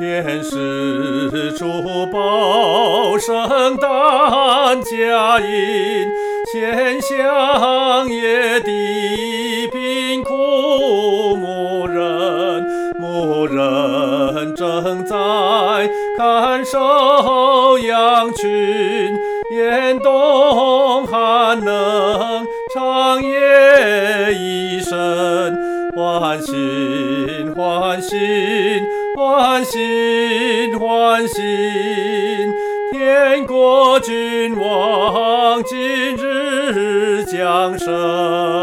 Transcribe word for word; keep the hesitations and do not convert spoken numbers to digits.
天使珠宝圣诞佳音，献香野地贫苦牧人，牧人正在看守羊群，严冬寒冷，长夜已深，欢欣欢欣欢欣欢欣，天国君王今日降生。